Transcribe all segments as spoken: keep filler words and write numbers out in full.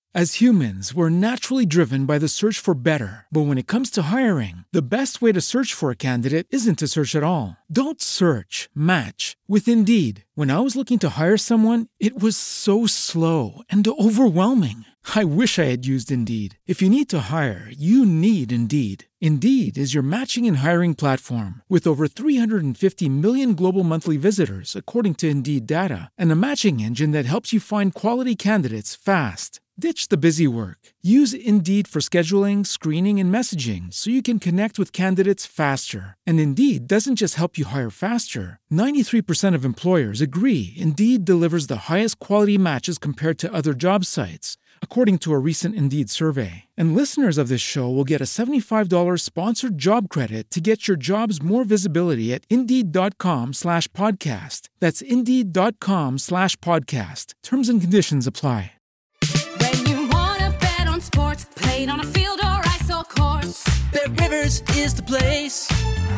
As humans, we're naturally driven by the search for better. But when it comes to hiring, the best way to search for a candidate isn't to search at all. Don't search, match with Indeed. When I was looking to hire someone, it was so slow and overwhelming. I wish I had used Indeed. If you need to hire, you need Indeed. Indeed is your matching and hiring platform with over three hundred fifty million global monthly visitors, according to Indeed data, and a matching engine that helps you find quality candidates fast. Ditch the busy work. Use Indeed for scheduling, screening, and messaging so you can connect with candidates faster. And Indeed doesn't just help you hire faster. ninety-three percent of employers agree Indeed delivers the highest quality matches compared to other job sites, according to a recent Indeed survey. And listeners of this show will get a seventy-five dollars sponsored job credit to get your jobs more visibility at Indeed.com slash podcast. That's Indeed.com slash podcast. Terms and conditions apply. When you want to bet on sports, played on a field or ice or courts, Bet Rivers is the place.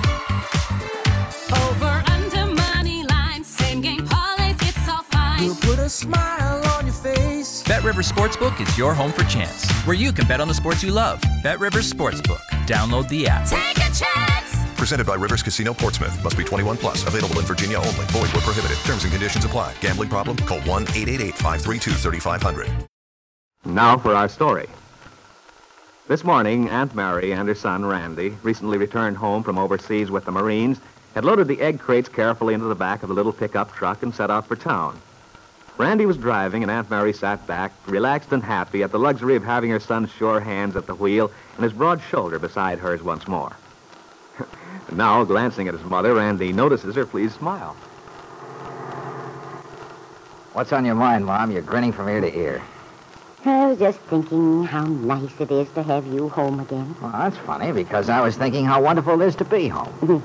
over, under, money line, same game parlays, it's all fine. We'll put a smile on your face. BetRivers Sportsbook is your home for chance, where you can bet on the sports you love. BetRivers Sportsbook. Download the app. Take a chance. Presented by Rivers Casino Portsmouth. Must be twenty-one plus. Available in Virginia only. Void where prohibited. Terms and conditions apply. Gambling problem? Call one eight eight eight, five three two, three five zero zero. Now for our story. This morning, Aunt Mary and her son, Randy, recently returned home from overseas with the Marines, had loaded the egg crates carefully into the back of the little pickup truck and set out for town. Randy was driving, and Aunt Mary sat back, relaxed and happy at the luxury of having her son's sure hands at the wheel and his broad shoulder beside hers once more. Now, glancing at his mother, Randy notices her pleased smile. What's on your mind, Mom? You're grinning from ear to ear. I was just thinking how nice it is to have you home again. Well, that's funny, because I was thinking how wonderful it is to be home.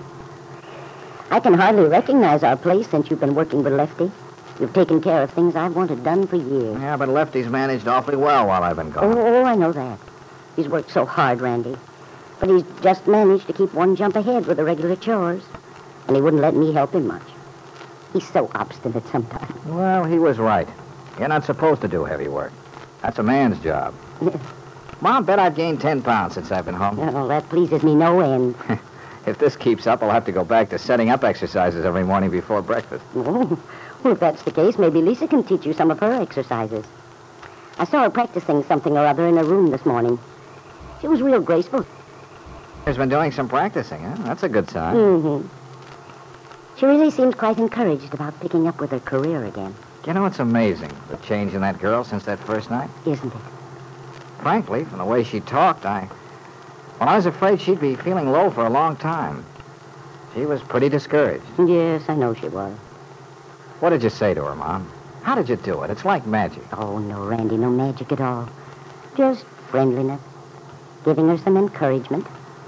I can hardly recognize our place since you've been working with Lefty. You've taken care of things I've wanted done for years. Yeah, but Lefty's managed awfully well while I've been gone. Oh, oh, I know that. He's worked so hard, Randy. But he's just managed to keep one jump ahead with the regular chores. And he wouldn't let me help him much. He's so obstinate sometimes. Well, he was right. You're not supposed to do heavy work. That's a man's job. Mom, bet I've gained ten pounds since I've been home. Oh, that pleases me no end. If this keeps up, I'll have to go back to setting up exercises every morning before breakfast. Oh, well, if that's the case, maybe Lisa can teach you some of her exercises. I saw her practicing something or other in her room this morning. She was real graceful. She's been doing some practicing, huh? That's a good sign. Mm-hmm. She really seems quite encouraged about picking up with her career again. You know, it's amazing, the change in that girl since that first night. Isn't it? Frankly, from the way she talked, I... Well, I was afraid she'd be feeling low for a long time. She was pretty discouraged. Yes, I know she was. What did you say to her, Mom? How did you do it? It's like magic. Oh, no, Randy, no magic at all. Just friendliness. Giving her some encouragement.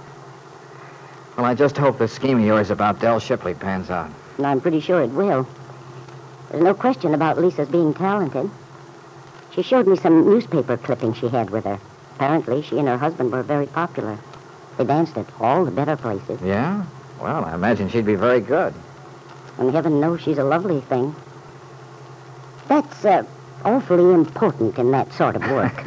Well, I just hope this scheme of yours about Del Shipley pans out. And I'm pretty sure it will. There's no question about Lisa's being talented. She showed me some newspaper clippings she had with her. Apparently, she and her husband were very popular. They danced at all the better places. Yeah? Well, I imagine she'd be very good. And heaven knows she's a lovely thing. That's uh, awfully important in that sort of work.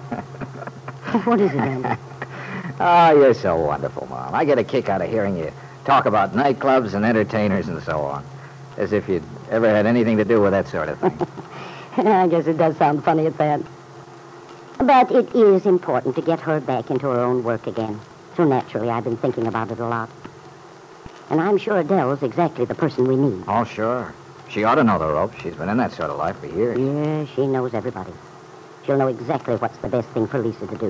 What is it, Randy? Oh, you're so wonderful, Mom. I get a kick out of hearing you talk about nightclubs and entertainers and so on. As if you'd ever had anything to do with that sort of thing. I guess it does sound funny at that. But it is important to get her back into her own work again. So naturally, I've been thinking about it a lot. And I'm sure Adele's exactly the person we need. Oh, sure. She ought to know the ropes. She's been in that sort of life for years. Yeah, she knows everybody. She'll know exactly what's the best thing for Lisa to do.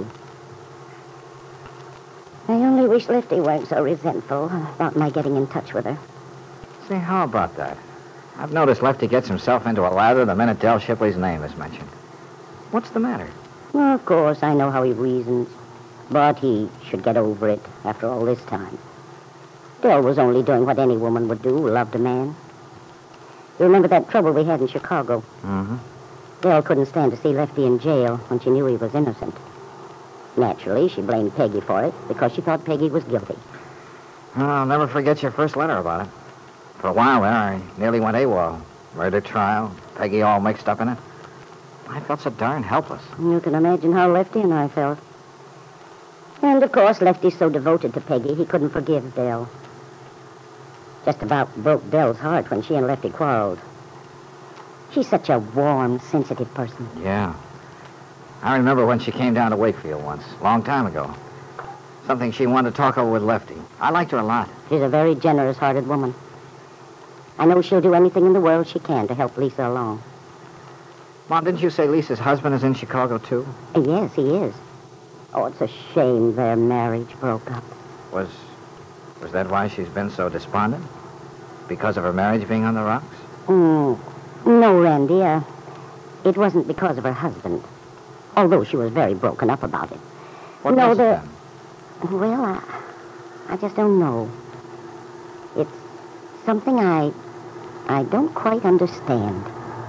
I only wish Lefty weren't so resentful about my getting in touch with her. Say, how about that? I've noticed Lefty gets himself into a lather the minute Del Shipley's name is mentioned. What's the matter? Well, of course, I know how he reasons. But he should get over it after all this time. Del was only doing what any woman would do who loved a man. You remember that trouble we had in Chicago? Mm-hmm. Del couldn't stand to see Lefty in jail when she knew he was innocent. Naturally, she blamed Peggy for it because she thought Peggy was guilty. Well, I'll never forget your first letter about it. For a while there, I nearly went AWOL. Murder trial, Peggy all mixed up in it. I felt so darn helpless. You can imagine how Lefty and I felt. And, of course, Lefty's so devoted to Peggy, he couldn't forgive Dell. Just about broke Dell's heart when she and Lefty quarreled. She's such a warm, sensitive person. Yeah. I remember when she came down to Wakefield once, a long time ago. Something she wanted to talk over with Lefty. I liked her a lot. She's a very generous-hearted woman. I know she'll do anything in the world she can to help Lisa along. Mom, didn't you say Lisa's husband is in Chicago, too? Uh, Yes, he is. Oh, it's a shame their marriage broke up. Was was that why she's been so despondent? Because of her marriage being on the rocks? Mm, no, Randy. Uh, it wasn't because of her husband. Although she was very broken up about it. What no, was it the... then? Well, I, I just don't know. It's something I... I don't quite understand.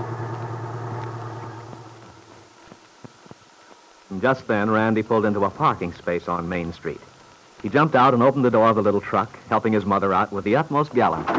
Just then, Randy pulled into a parking space on Main Street. He jumped out and opened the door of the little truck, helping his mother out with the utmost gallantry.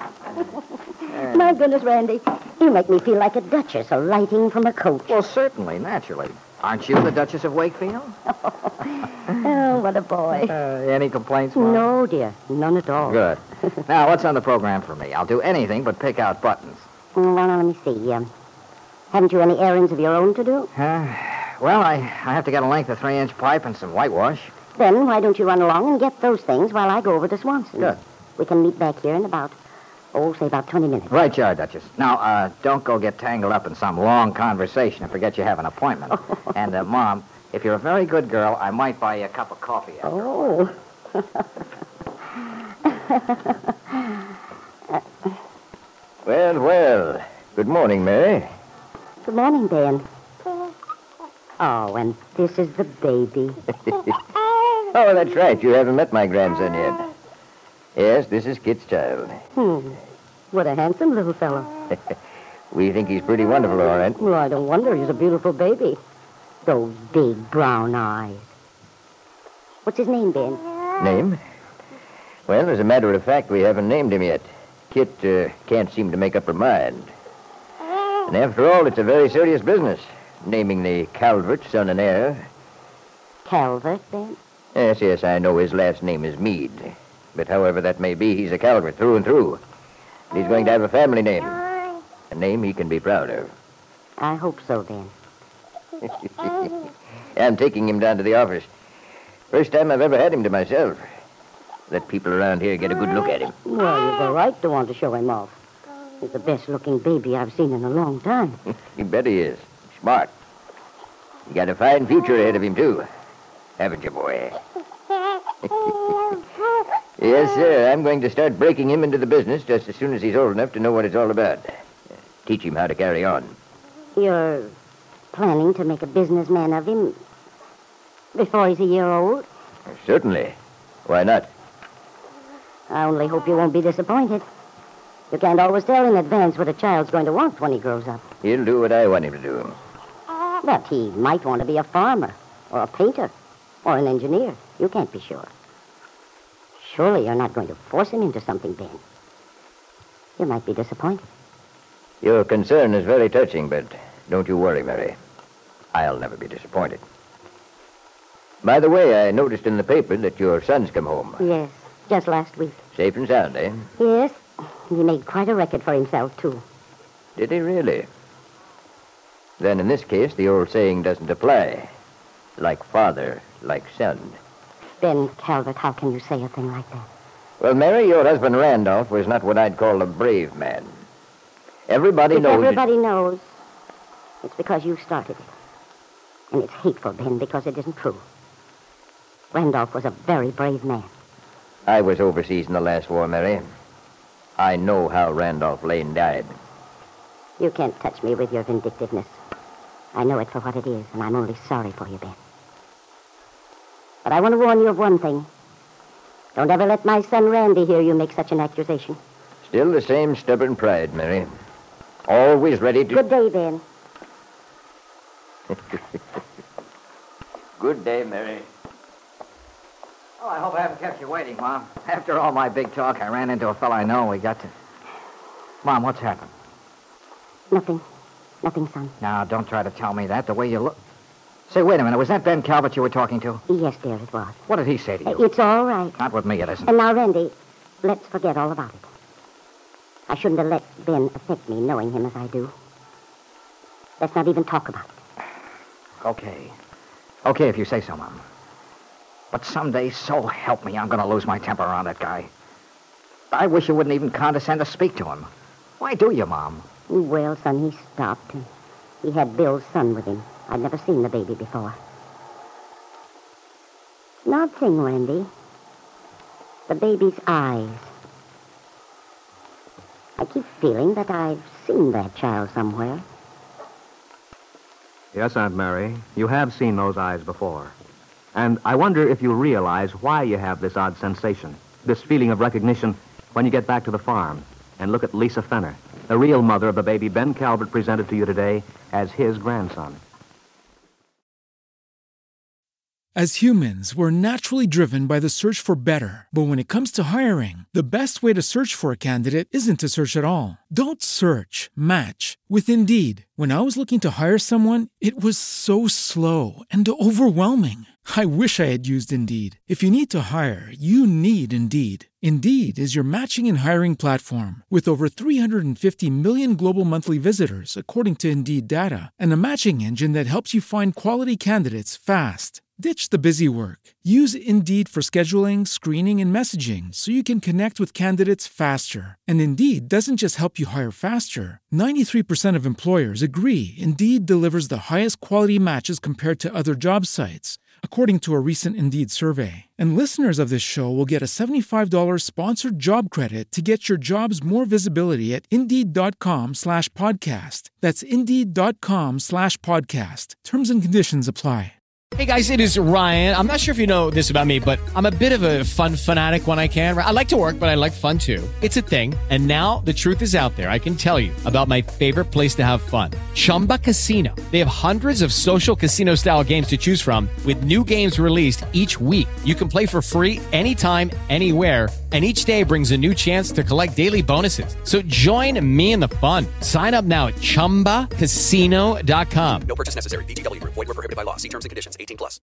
My goodness, Randy. You make me feel like a duchess alighting from a coach. Well, certainly, naturally. Aren't you the Duchess of Wakefield? Oh, what a boy. Uh, any complaints, Mom? No, dear. None at all. Good. Now, what's on the program for me? I'll do anything but pick out buttons. Mm, Well, now, let me see. Um, haven't you any errands of your own to do? Uh, well, I, I have to get a length of three-inch pipe and some whitewash. Then why don't you run along and get those things while I go over to Swanson? Good. We can meet back here in about, oh, say about twenty minutes. Right, you are, Duchess. Now, uh, don't go get tangled up in some long conversation and forget you have an appointment. And, uh, Mom, if you're a very good girl, I might buy you a cup of coffee. after all. Oh. Well, well. Good morning, Mary. Good morning, Dan. Oh, and this is the baby. Oh, that's right. You haven't met my grandson yet. Yes, this is Kit's child. Hmm. What a handsome little fellow. We think he's pretty wonderful, all right. Well, I don't wonder he's a beautiful baby. Those big brown eyes. What's his name, Ben? Name? Well, as a matter of fact, we haven't named him yet. Kit uh, can't seem to make up her mind. And after all, it's a very serious business, naming the Calvert son and heir. Calvert, Ben? Yes, yes, I know his last name is Meade. But however that may be, he's a Calvert through and through. And he's going to have a family name. A name he can be proud of. I hope so, Ben. I'm taking him down to the office. First time I've ever had him to myself. Let people around here get a good look at him. Well, you've a right to want to show him off. He's the best-looking baby I've seen in a long time. You bet he is. Smart. You got a fine future ahead of him, too. Haven't you, boy? Yes, sir. I'm going to start breaking him into the business just as soon as he's old enough to know what it's all about. Teach him how to carry on. You're planning to make a businessman of him before he's a year old? Certainly. Why not? I only hope you won't be disappointed. You can't always tell in advance what a child's going to want when he grows up. He'll do what I want him to do. But he might want to be a farmer, or a painter, or an engineer. You can't be sure. Surely you're not going to force him into something, Ben. You might be disappointed. Your concern is very touching, but don't you worry, Mary. I'll never be disappointed. By the way, I noticed in the paper that your son's come home. Yes, just last week. Safe and sound, eh? Yes, he made quite a record for himself, too. Did he really? Then in this case, the old saying doesn't apply. Like father, like son. Ben Calvert, how can you say a thing like that? Well, Mary, your husband Randolph was not what I'd call a brave man. Everybody If knows... everybody knows, it's because you started it. And it's hateful, Ben, because it isn't true. Randolph was a very brave man. I was overseas in the last war, Mary. I know how Randolph Lane died. You can't touch me with your vindictiveness. I know it for what it is, and I'm only sorry for you, Ben. But I want to warn you of one thing. Don't ever let my son Randy hear you make such an accusation. Still the same stubborn pride, Mary. Always ready to... Good day, Ben. Good day, Mary. Oh, I hope I haven't kept you waiting, Mom. After all my big talk, I ran into a fellow I know. We got to... Mom, what's happened? Nothing. Nothing, son. Now, don't try to tell me that the way you look. Say, wait a minute. Was that Ben Calvert you were talking to? Yes, dear, it was. What did he say to you? It's all right. Not with me, it isn't. And now, Randy, let's forget all about it. I shouldn't have let Ben affect me, knowing him as I do. Let's not even talk about it. Okay. Okay, if you say so, Mom. But someday, so help me, I'm going to lose my temper around that guy. I wish you wouldn't even condescend to speak to him. Why do you, Mom? Well, son, he stopped. And he had Bill's son with him. I'd never seen the baby before. An odd thing, Randy. The baby's eyes. I keep feeling that I've seen that child somewhere. Yes, Aunt Mary, you have seen those eyes before. And I wonder if you realize why you have this odd sensation, this feeling of recognition when you get back to the farm and look at Lisa Fenner, the real mother of the baby Ben Calvert presented to you today as his grandson. As humans, we're naturally driven by the search for better. But when it comes to hiring, the best way to search for a candidate isn't to search at all. Don't search, match with Indeed. When I was looking to hire someone, it was so slow and overwhelming. I wish I had used Indeed. If you need to hire, you need Indeed. Indeed is your matching and hiring platform with over three hundred fifty million global monthly visitors, according to Indeed data, and a matching engine that helps you find quality candidates fast. Ditch the busy work. Use Indeed for scheduling, screening, and messaging so you can connect with candidates faster. And Indeed doesn't just help you hire faster. ninety-three percent of employers agree Indeed delivers the highest quality matches compared to other job sites, according to a recent Indeed survey. And listeners of this show will get a seventy-five dollars sponsored job credit to get your jobs more visibility at Indeed.com slash podcast. That's Indeed.com slash podcast. Terms and conditions apply. Hey guys, it is Ryan. I'm not sure if you know this about me, but I'm a bit of a fun fanatic when I can. I like to work, but I like fun too. It's a thing. And now the truth is out there. I can tell you about my favorite place to have fun. Chumba Casino. They have hundreds of social casino style games to choose from with new games released each week. You can play for free anytime, anywhere. And each day brings a new chance to collect daily bonuses. So join me in the fun. Sign up now at Chumba Casino dot com. No purchase necessary. V G W Group. Void where prohibited by law. See terms and conditions. eighteen plus.